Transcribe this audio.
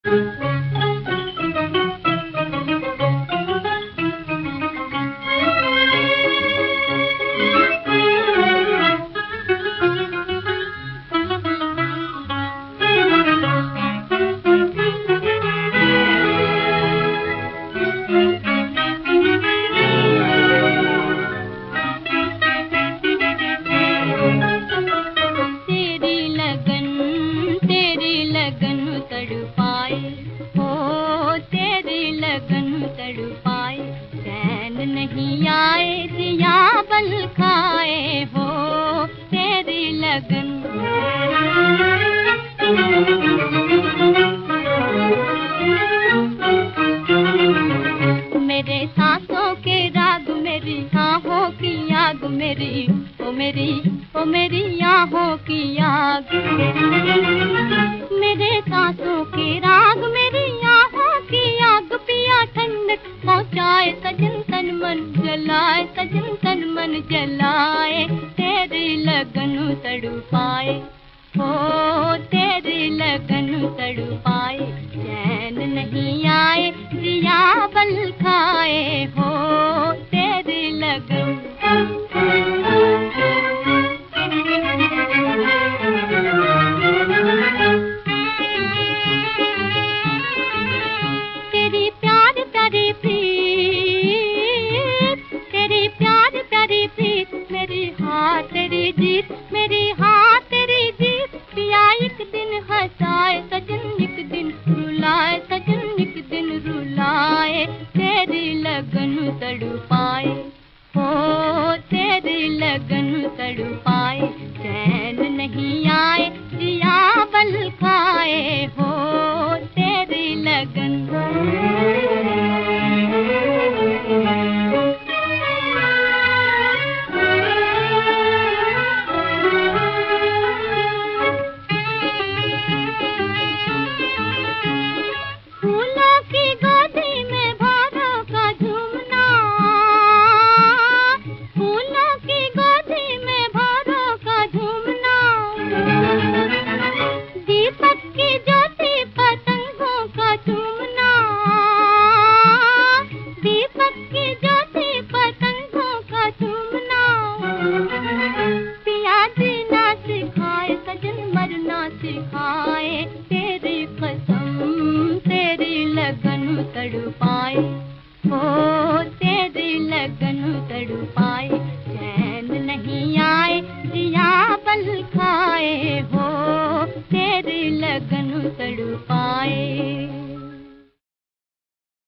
तड़पाए हो तेरी लगन तड़पाए, चैन नहीं आए दिया बल खाए हो तेरी लगन। मेरे सांसों के राग मेरी आहों की आग मेरी, ओ मेरी आहों की आग। मेरे सांसों के राग मेरी आहों की आग, पिया ठंडक पहुँचाए सजन तन मन जलाए, सजन तन मन जलाए, तेरी लगन तड़पाए हो तेरी लगन तड़पाए, चैन नहीं आए दिया बल खाए हो तेरी लगन। तेरी प्यार प्यारी प्रीत, तेरी प्यार प्यारी प्रीत, मेरी हाँ तेरी जीत, मेरी हाँ तेरी जीत, पिया एक दिन हंसाए सजन एक दिन रुलाए, सजन एक दिन रुलाए, तेरी लगन तड़पाए हो तेरी लगन तड़पाए, चैन नहीं आए दिया बल खाए हो तेरी लगन। फूलों की गोदी में भौरों का झूमना, फूलों की गोदी में भौरों का झूमना, दीपक की ज्योति पतंगों का चूमना, दीपक की ज्योति पतंगों का चूमना, पिया जीना सिखाए सजन मरना सिखाए, तेरी कसम तेरी लगन तड़पाए हो तेरी लगन तड़पाए, चैन नहीं आए दिया बल खाए हो तेरी लगन तड़पाए।